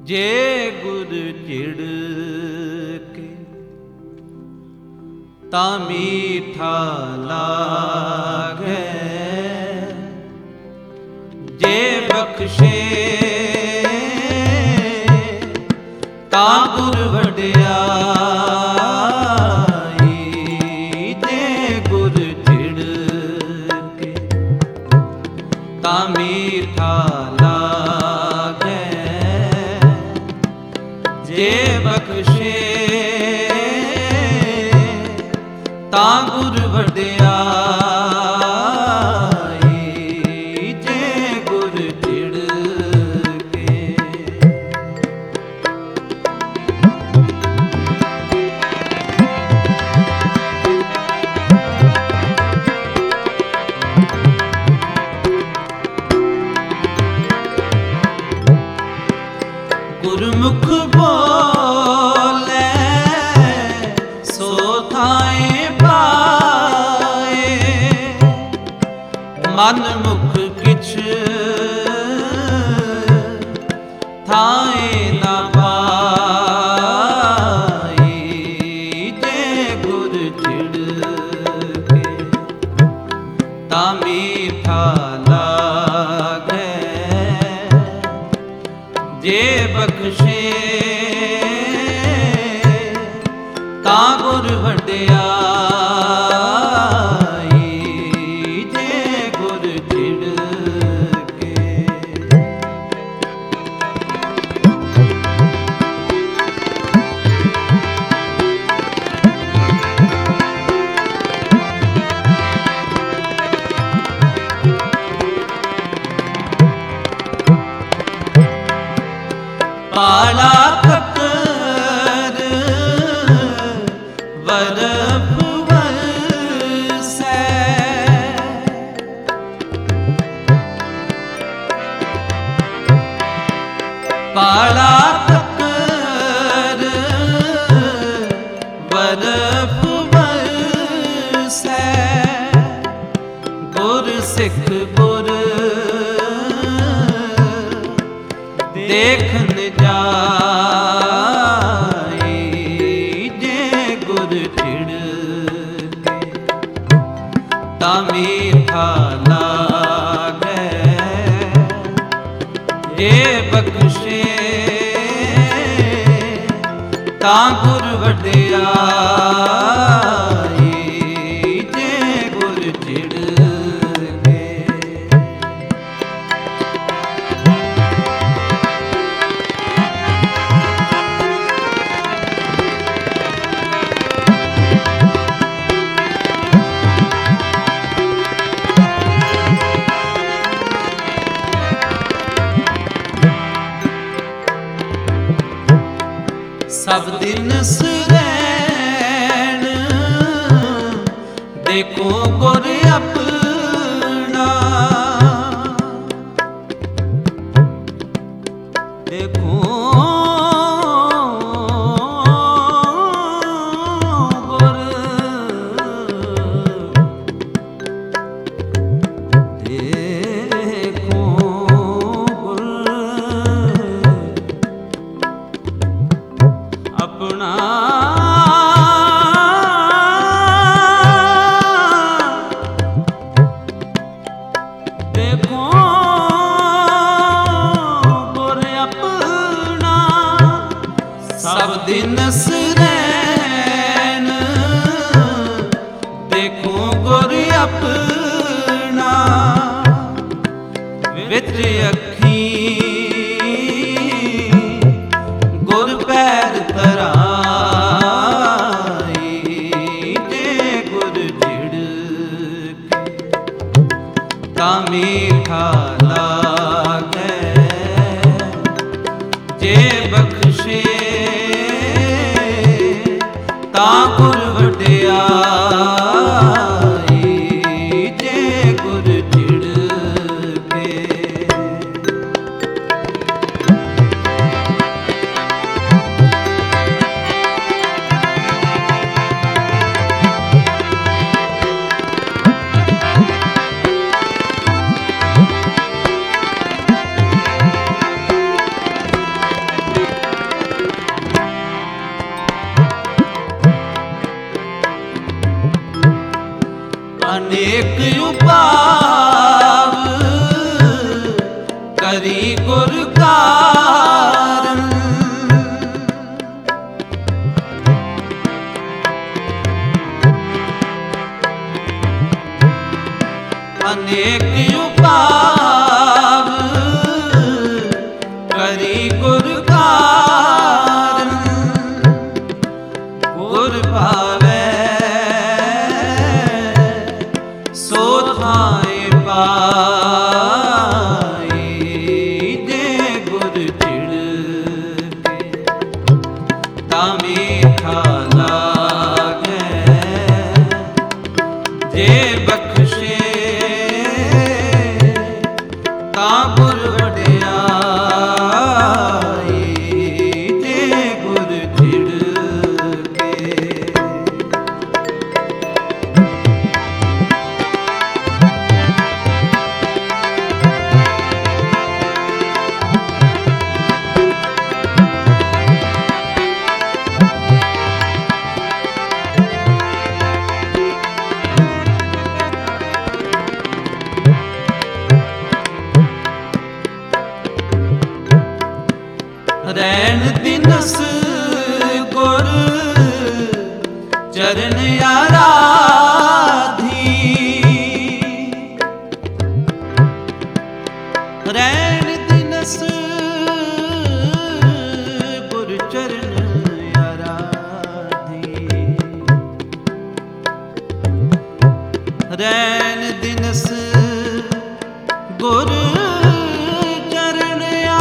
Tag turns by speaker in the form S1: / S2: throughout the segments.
S1: ਜੇ ਗੁਰ ਚਿੜ ਕੇ ਤਾਂ ਮੀਠਾ ਲਾਗੈ, ਜੇ ਬਖਸ਼ੇ ਤਾਂ ਗੁਰ ਵਡਿਆਈ। ਜੇ ਗੁਰ ਚਿੜ ਕੇ ਤਾਂ ਮੀਠਾ ਲਾਗੈ, ਜੇ ਬਖਸ਼ੇ ਤਾਂ ਗੁਰ ਵਡਿਆਈ। ਜੇ ਗੁਰ ਚਿੜ ਕੇ ਗੁਰਮੁਖ ਬੋਲੇ ਸੋ ਥਾਏ ਪਾਏ, ਮਨ ਮੁਖ ਕਿਛ ਥਾਏ ਨਾ ਪਾਈ। ਜੇ ਗੁਰ ਚਿੜ ਕੇ ਤਾਂ ਮੀਠਾ ਲਾਗੈ, ਜੇ ਬਖਸ਼ੇ ਤਾਂ ਗੁਰ ਵਡਿਆਈ। ਜੇ ਗੁਰ ਚਿੜ ਕੇ ਪਾਲਾ ਕਕਰ ਵਰਫ ਵਰਸੈ, ਪਾਲਾ ਕਕਰ ਵਰਫ ਵਰਸੈ, ਗੁਰ ਸਿੱਖ ਗੁਰ ਦੇਖਨ ਜਾਈ। ਜੇ ਗੁਰ ਚਿੜ ਕੇ ਤਾਂ ਮੀਠਾ ਲਾਗੈ, ਜੇ ਬਖਸ਼ੇ ਤਾਂ ਗੁਰ ਵਡਿਆਈ। ਜੇ ਗੁਰ ਚਿੜ ਕੇ ਸਭ ਦਿਨ ਸਰੈਣ ਦੇਖੋ ਗੁਰ ਆਪਣਾ, ਦੇਖੋ ਗੁਰ, ਦੇਖੋ ਗੁਰ ਆਪਣਾ। ਦੇਖੋ ਗੁਰ ਆਪਣਾ, ਸਭ ਦਿਨ ਸਰੈਣ ਦੇਖੋ ਗੁਰ ਆਪਣਾ, ਵਿਚ ਅੱਖੀ ਗੁਰ ਪੈਰ ਧਰਾਈ। ਜੇ ਗੁਰ ਚਿੜ ਕੇ ਤਾਂ ਮੀਠਾ ਲਾਗੈ, ਜੇ ਬਖਸ਼ੇ ਤਾਂ ਗੁਰ ਵਡਿਆਈ। ਜੇ ਗੁਰ ਚਿੜ ਕੇ ਅਨੇਕ ਉਪਾਵ ਕਰੀ ਗੁਰ ਕਾਰਨ। ਅਨੇਕ ਉਪਾਵ ਕਰੀ ਗੁਰ ਕਾਰਨ। ਗੁਰ ਭਾਵੈ ਸੋ ਥਾਇ ਪਾਈ। ਜੇ ਗੁਰ ਚਿੜ ਕੇ ਤਾਂ ਮੀਠਾ ਲਾਗੈ। ਜੇ ਬਖਸ਼ੇ ਤਾਂ ਗੁਰ ਵਡਿਆਈ। ਜੇ ਗੁਰ ਚਿੜ ਕੇ ਰੈਣ ਦਿਨਸ ਗੁਰ ਚਰਨ ਆਰਾਧੀ। ਰੈਣ ਦਿਨਸ ਗੁਰ ਚਰਨ ਆਰਾਧੀ। ਰੈਣ ਦਿਨਸ ਗੁਰ ਚਰਨ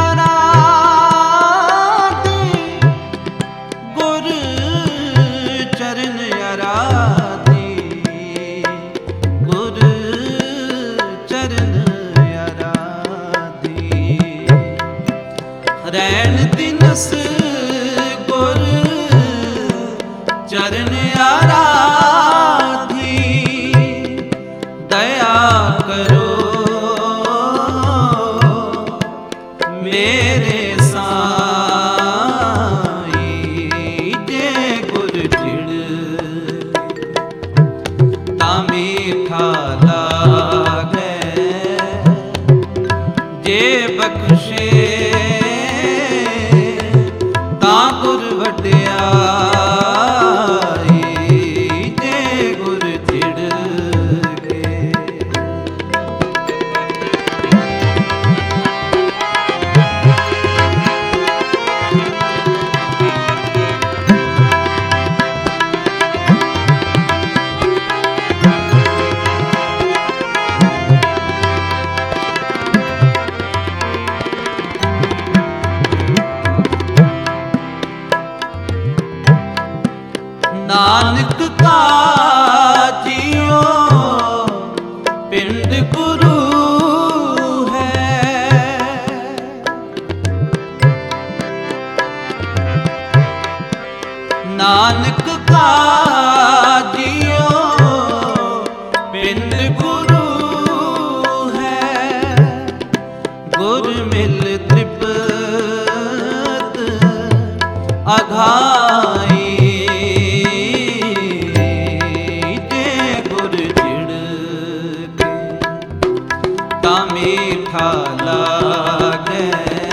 S1: ਆਰਾਧੀ। ਗੁਰ ਚਰਨ ਆਰਾਧੀ। ਗੁਰ ਚਰਨ ਆਰਾਧੀ। ਰੈਣ ਦਿਨਸ ਗੁਰ ਚਰਨ ਆਰਾਧੀ। ਦਇਆ ਕਰੋ ਮੇਰੇ ਸਾਈਂ। ਜੇ ਗੁਰ ਚਿੜ ਤਾਂ ਮੀਠਾ ਲਾਗੈ। ਜੇ ਬਖਸ਼ੇ ਤਾਂ ਗੁਰ ਵਡਿਆਈ। ਜੇ ਗੁਰ ਚਿੜ ਕੇ ਨਾਨਕ ਕਾ ਜੀਓ ਪਿੰਡ ਗੁਰੂ ਹੈ। ਨਾਨਕ ਕਾ ਜੀਓ ਪਿੰਡ ਗੁਰੂ ਹੈ। ਗੁਰ ਮਿਲ ਤ੍ਰਿਪਤ ਅਘਾਈ। ਮੀਠਾ ਲਾਗੈ।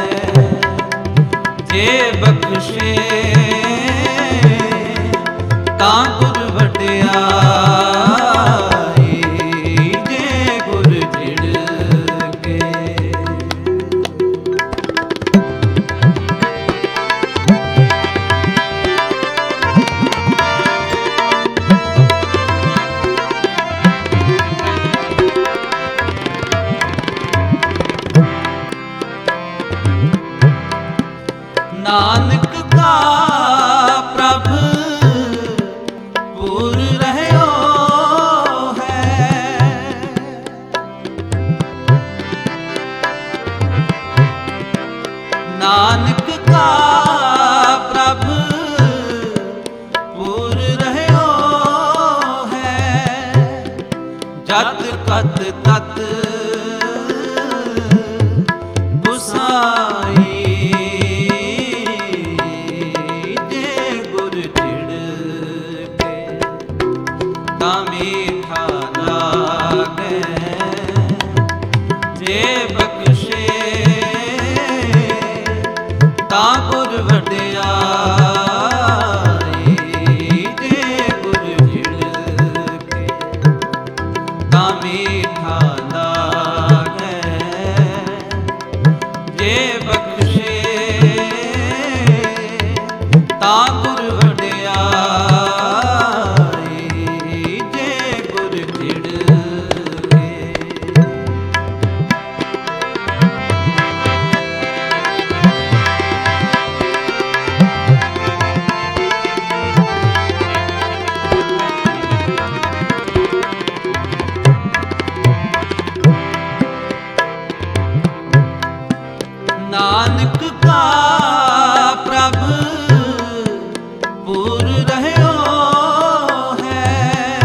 S1: ਜੇ ਬਖਸ਼ੇ ਤਾਂ ਗੁਰ ਵਡਿਆਈ। ਜੇ ਗੁਰ ਚਿੜ ਕੇ ਨਾਨਕ ਕਾ ਪ੍ਰਭ ਪੁਰ ਰਹਿਓ ਹੈ। ਨਾਨਕ ਕਾ ਪ੍ਰਭ ਪੁਰ ਰਹਿਓ ਹੈ। ਜਤ ਕਤ ਤਤ ਗੁਸਾਈ। ਤਾਂ ਮੀਠਾ ਮੀਠਾ ਲਾਗੈ, ਜੇ ਬਖਸ਼ੇ ਤਾਂ ਗੁਰ ਵਡਿਆਈ, ਜੇ ਗੁਰ ਚਿੜਗੇ। ਨਾਨਕ ਕਾ ਪ੍ਰਭ ਪੁਰ ਰਹਿਓ ਹੈ,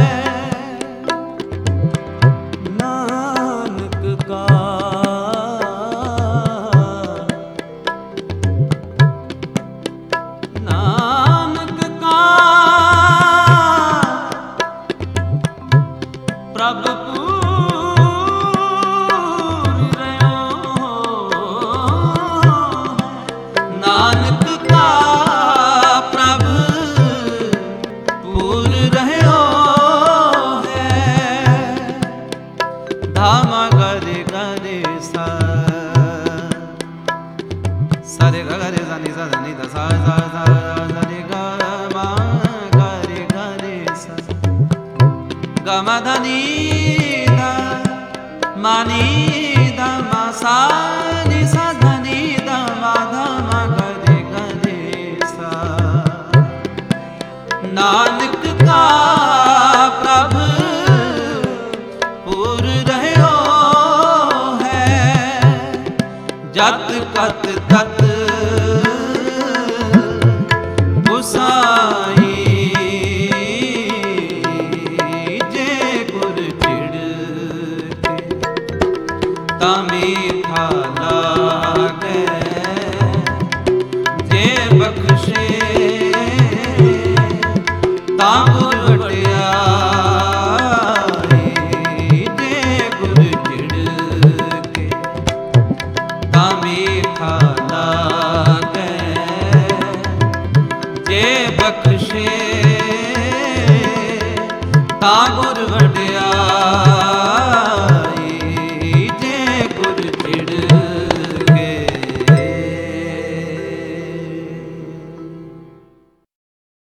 S1: ਨਾਨਕ ਕਾ ਨਾਨਕ ਕਾ ਪ੍ਰਭ ਨਾਨਕ ਕਾ ਪ੍ਰਭ ਪੁਰ ਰਹਿਓ ਹੈ, ਧਾਮਾ ਗਰੇ ਗਰੇ ਸਾ ਸਾਰੇ ਗਰੇ ਜਾਨੀ ਜਾਨੀ ਦਾ ਸਾ ਸਾ ਸਾ ਰੇ ਗਾ ਮਾ ਗਰੇ ਗਰੇ ਸਾ ਗਾ ਮਾ ਧਨੀ ਦਾ ਮਾਨੀ ਦਾ ਮਾ ਸਾ ਨੀ ਸਾ ਧਨੀ ਦਾ ਮਾ ਧਾ ਮਾ ਗਰੇ ਗਰੇ ਸਾ। ਨਾਨਕ ਕਾ ਪ੍ਰਭ ਪੁਰ ਰਹਿਓ ਹੈ, ਜਤ ਕਤ ਤਤ ਗੁਸਾਈ, ਜੇ ਗੁਰ ਚਿੜਗੇ ਤਾਂ ਮੀਠਾ